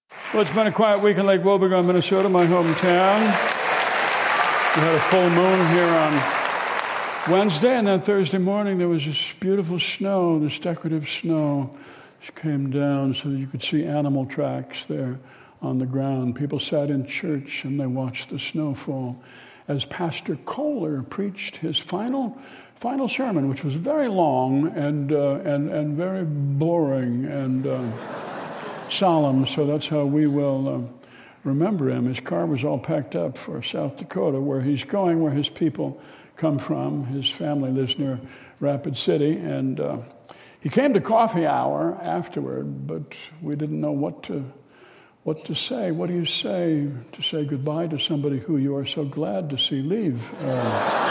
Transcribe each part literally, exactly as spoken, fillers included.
Well, it's been a quiet week in Lake Wobegon, Minnesota, my hometown. We had a full moon here on Wednesday, and then Thursday morning there was this beautiful snow, this decorative snow which came down so that you could see animal tracks there on the ground. People sat in church and they watched the snow fall as Pastor Kohler preached his final final sermon, which was very long and uh, and and very boring and uh, solemn. So that's how we will uh, remember him. His car was all packed up for South Dakota, where he's going, where his people come from. His family lives near Rapid City, and uh, he came to coffee hour afterward, but we didn't know what to what to say. What do you say to say goodbye to somebody who you are so glad to see leave? Uh,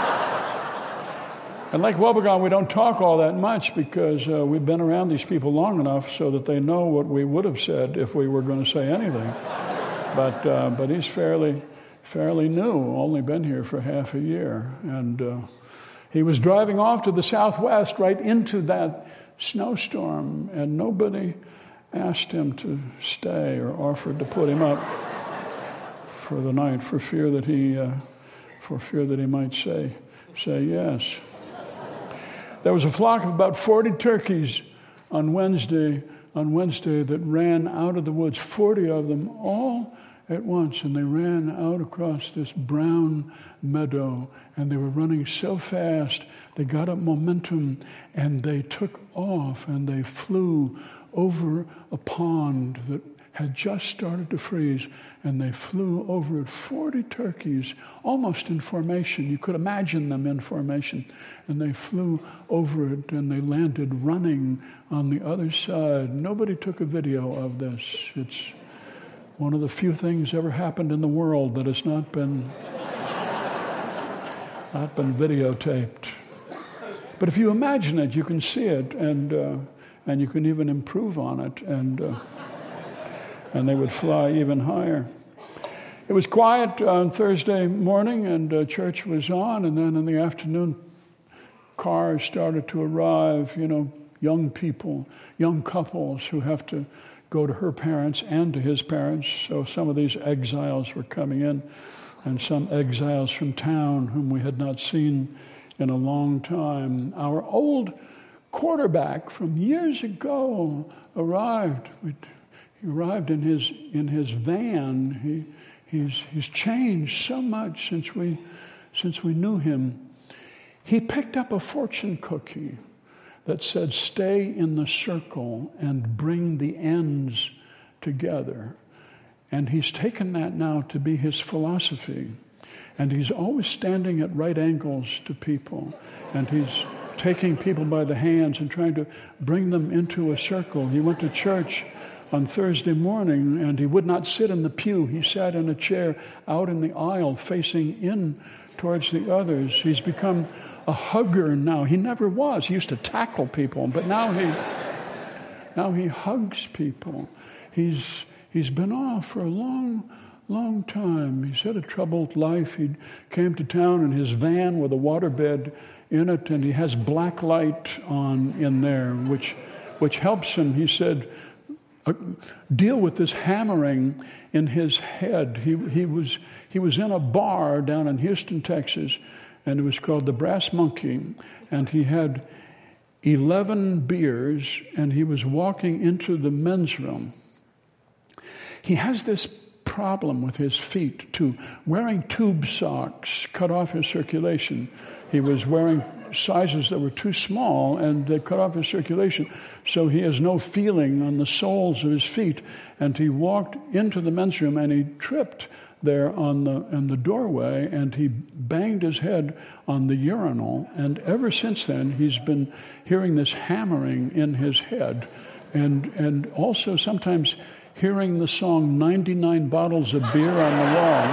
And like Wobegon, we don't talk all that much because uh, we've been around these people long enough so that they know what we would have said if we were going to say anything. But uh, but he's fairly fairly new, only been here for half a year. And uh, he was driving off to the southwest right into that snowstorm, and nobody asked him to stay or offered to put him up for the night for fear that he uh, for fear that he might say say yes. There was a flock of about forty turkeys on Wednesday, on Wednesday that ran out of the woods, forty of them all at once, and they ran out across this brown meadow, and they were running so fast, they got up momentum, and they took off, and they flew over a pond that had just started to freeze, and they flew over it, forty turkeys, almost in formation. You could imagine them in formation. And they flew over it, and they landed running on the other side. Nobody took a video of this. It's one of the few things ever happened in the world that has not been, not been videotaped. But if you imagine it, you can see it, and uh, and you can even improve on it, and uh, and they would fly even higher. It was quiet on Thursday morning, and uh, church was on, and then in the afternoon, cars started to arrive, you know, young people, young couples who have to go to her parents and to his parents. So some of these exiles were coming in, and some exiles from town whom we had not seen in a long time. Our old quarterback from years ago arrived. We'd, He arrived in his in his van. He he's he's changed so much since we since we knew him. He picked up a fortune cookie that said, "Stay in the circle and bring the ends together." And he's taken that now to be his philosophy. And he's always standing at right angles to people. And he's taking people by the hands and trying to bring them into a circle. He went to church on Thursday morning, and he would not sit in the pew. He sat in a chair out in the aisle facing in towards the others. He's become a hugger now. He never was. He used to tackle people, but now he now he hugs people. He's he's been off for a long, long time. He's had a troubled life. He came to town in his van with a waterbed in it, and he has black light on in there, which which helps him. He said, Uh, deal with this hammering in his head. He he was he was in a bar down in Houston, Texas, and it was called the Brass Monkey, and he had eleven beers, and he was walking into the men's room. He has this problem with his feet too. Wearing tube socks cut off his circulation. He was wearing sizes that were too small, and they cut off his circulation, so he has no feeling on the soles of his feet. And he walked into the men's room, and he tripped there on the in the doorway, and he banged his head on the urinal. And ever since then, he's been hearing this hammering in his head, and and also sometimes hearing the song ninety-nine bottles of beer on the wall,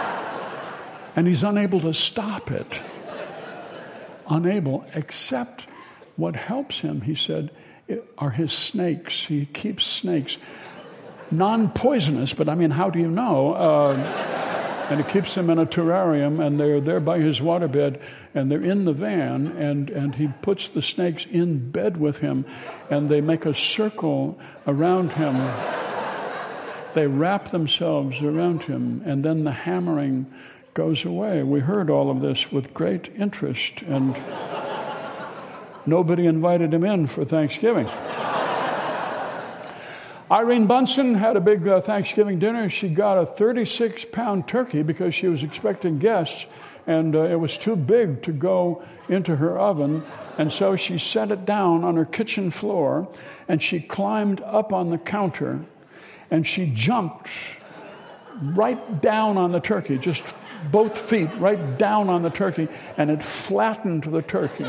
and he's unable to stop it. Unable, except what helps him, he said, are his snakes. He keeps snakes. Non-poisonous, but I mean, how do you know? Uh, and he keeps them in a terrarium, and they're there by his waterbed, and they're in the van, and, and he puts the snakes in bed with him, and they make a circle around him. they wrap themselves around him, and then the hammering goes away. We heard all of this with great interest, and nobody invited him in for Thanksgiving. Irene Bunsen had a big uh, Thanksgiving dinner. She got a thirty-six pound turkey because she was expecting guests, and uh, it was too big to go into her oven. And so she set it down on her kitchen floor, and she climbed up on the counter, and she jumped right down on the turkey, just both feet right down on the turkey, and it flattened the turkey.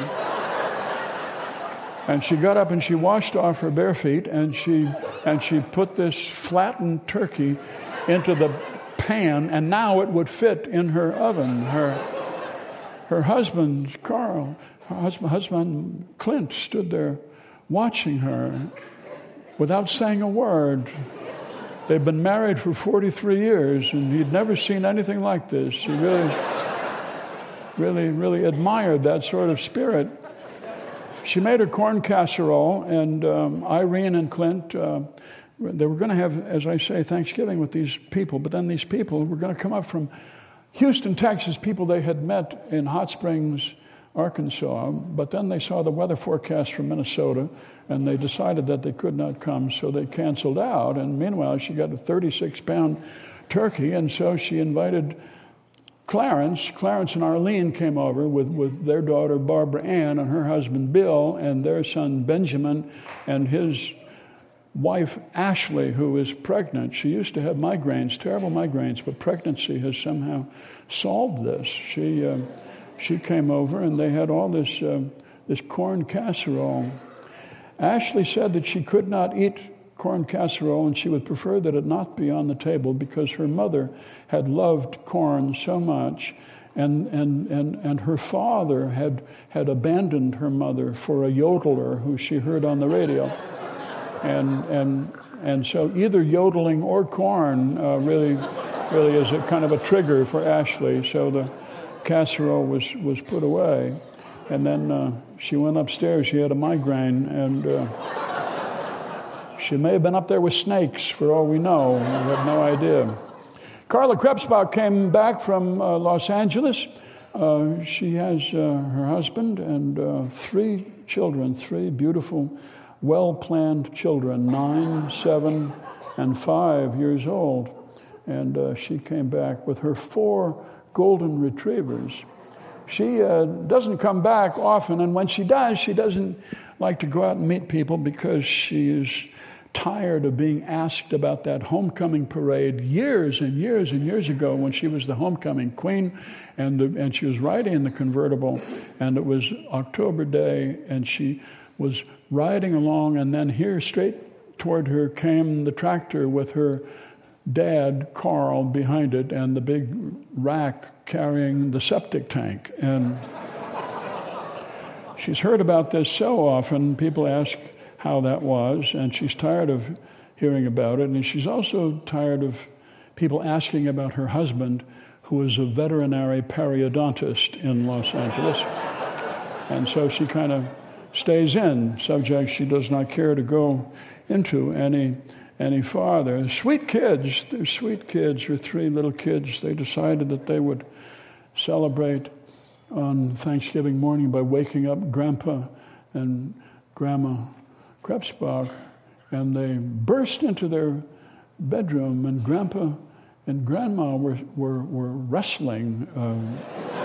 And she got up and she washed off her bare feet, and she and she put this flattened turkey into the pan, and now it would fit in her oven. Her her husband, Carl, her husband, husband Clint, stood there watching her without saying a word. They've been married for forty-three years, and he'd never seen anything like this. He really, really, really admired that sort of spirit. She made a corn casserole, and um, Irene and Clint, uh, they were going to have, as I say, Thanksgiving with these people, but then these people were going to come up from Houston, Texas, people they had met in Hot Springs, Arkansas, but then they saw the weather forecast from Minnesota, and they decided that they could not come, so they canceled out. And meanwhile, she got a thirty-six pound turkey, and so she invited Clarence. Clarence and Arlene came over with, with their daughter, Barbara Ann, and her husband, Bill, and their son, Benjamin, and his wife, Ashley, who is pregnant. She used to have migraines, terrible migraines, but pregnancy has somehow solved this. She uh, she came over, and they had all this uh, this corn casserole. Ashley said that she could not eat corn casserole, and she would prefer that it not be on the table because her mother had loved corn so much, and and and, and her father had had abandoned her mother for a yodeler who she heard on the radio. And and and so either yodeling or corn uh, really really is a kind of a trigger for Ashley. So the casserole was, was put away. And then uh, she went upstairs. She had a migraine, and uh, she may have been up there with snakes, for all we know. We have no idea. Carla Krebsbach came back from uh, Los Angeles. Uh, she has uh, her husband and uh, three children, three beautiful, well-planned children, nine, seven, and five years old. And uh, she came back with her four golden retrievers. She uh, doesn't come back often, and when she does, she doesn't like to go out and meet people because she is tired of being asked about that homecoming parade years and years and years ago when she was the homecoming queen, and the, and she was riding in the convertible, and it was October Day, and she was riding along, and then here straight toward her came the tractor with her dad, Carl, behind it, and the big rack carrying the septic tank. And she's heard about this so often, people ask how that was, and she's tired of hearing about it. And she's also tired of people asking about her husband, who is a veterinary periodontist in Los Angeles. And so she kind of stays in subjects she does not care to go into any any farther. Sweet kids, they're sweet kids, her three little kids. They decided that they would celebrate on Thanksgiving morning by waking up Grandpa and Grandma Krebsbach, and they burst into their bedroom, and Grandpa and Grandma were were, were wrestling um,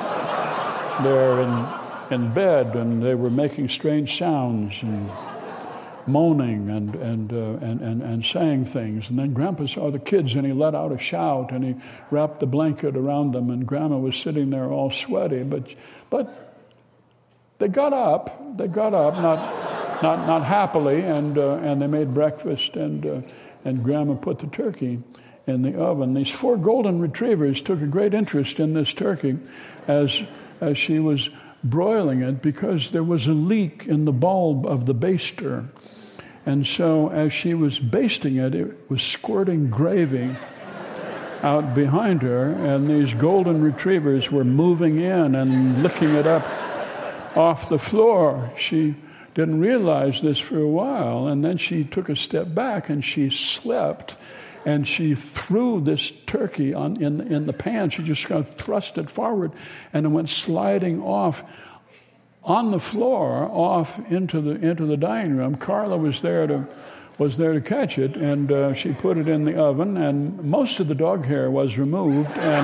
there in, in bed, and they were making strange sounds and moaning and and, uh, and and and saying things. And then Grandpa saw the kids, and he let out a shout, and he wrapped the blanket around them, and Grandma was sitting there all sweaty. But but they got up. They got up, not not not happily, and uh, and they made breakfast, and uh, and Grandma put the turkey in the oven. These four golden retrievers took a great interest in this turkey as as she was broiling it, because there was a leak in the bulb of the baster. And so as she was basting it, it was squirting gravy out behind her, and these golden retrievers were moving in and licking it up off the floor. She didn't realize this for a while, and then she took a step back and she slipped, and she threw this turkey on in, in the pan. She just kind of thrust it forward, and it went sliding off on the floor, off into the into the dining room. Carla was there to was there to catch it, and uh, she put it in the oven, and most of the dog hair was removed, and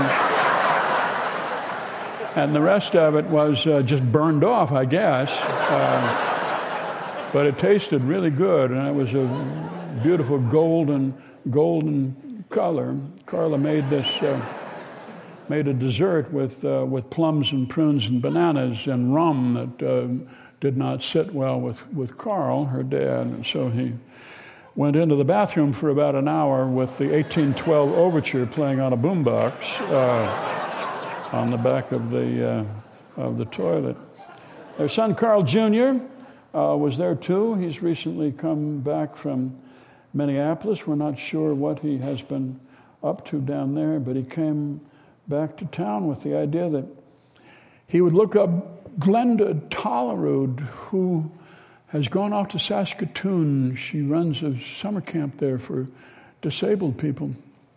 and the rest of it was uh, just burned off, I guess. Uh, but it tasted really good, and it was a beautiful golden golden color. Carla made this. Uh, made a dessert with uh, with plums and prunes and bananas and rum that uh, did not sit well with, with Carl, her dad. And so he went into the bathroom for about an hour with the eighteen twelve Overture playing on a boombox uh, on the back of the, uh, of the toilet. Their son, Carl Junior, uh, was there too. He's recently come back from Minneapolis. We're not sure what he has been up to down there, but he came back to town with the idea that he would look up Glenda Tollerud, who has gone off to Saskatoon. She runs a summer camp there for disabled people.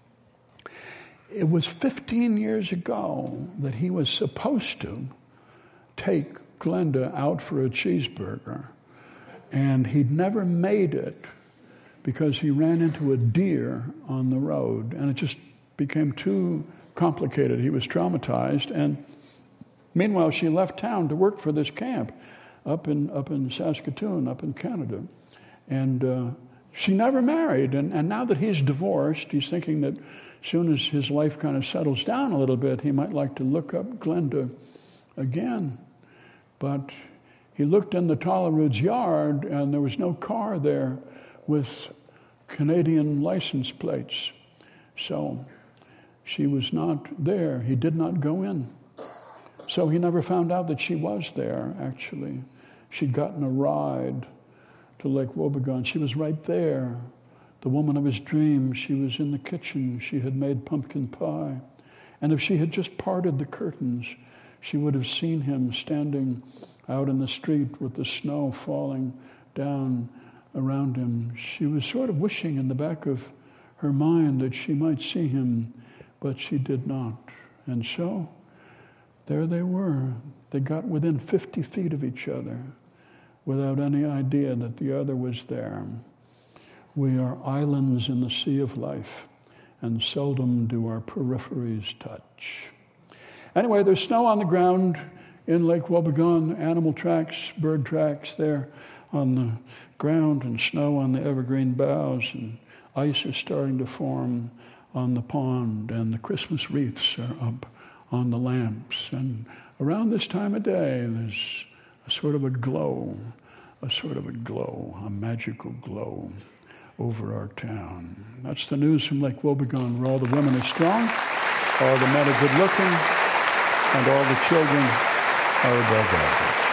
It was fifteen years ago that he was supposed to take Glenda out for a cheeseburger, and he'd never made it because he ran into a deer on the road, and it just became too complicated. He was traumatized, and meanwhile she left town to work for this camp up in up in Saskatoon, up in Canada, and uh, she never married. And, and now that he's divorced, he's thinking that as soon as his life kind of settles down a little bit, he might like to look up Glenda again. But he looked in the Tollerud's yard, and there was no car there with Canadian license plates, so she was not there. He did not go in. So he never found out that she was there, actually. She'd gotten a ride to Lake Wobegon. She was right there, the woman of his dreams. She was in the kitchen. She had made pumpkin pie. And if she had just parted the curtains, she would have seen him standing out in the street with the snow falling down around him. She was sort of wishing in the back of her mind that she might see him, but she did not. And so there they were. They got within fifty feet of each other without any idea that the other was there. We are islands in the sea of life, and seldom do our peripheries touch. Anyway, there's snow on the ground in Lake Wobegon, animal tracks, bird tracks there on the ground, and snow on the evergreen boughs, and ice is starting to form on the pond, and the Christmas wreaths are up on the lamps. And around this time of day, there's a sort of a glow, a sort of a glow, a magical glow over our town. That's the news from Lake Wobegon, where all the women are strong, all the men are good looking, and all the children are above average.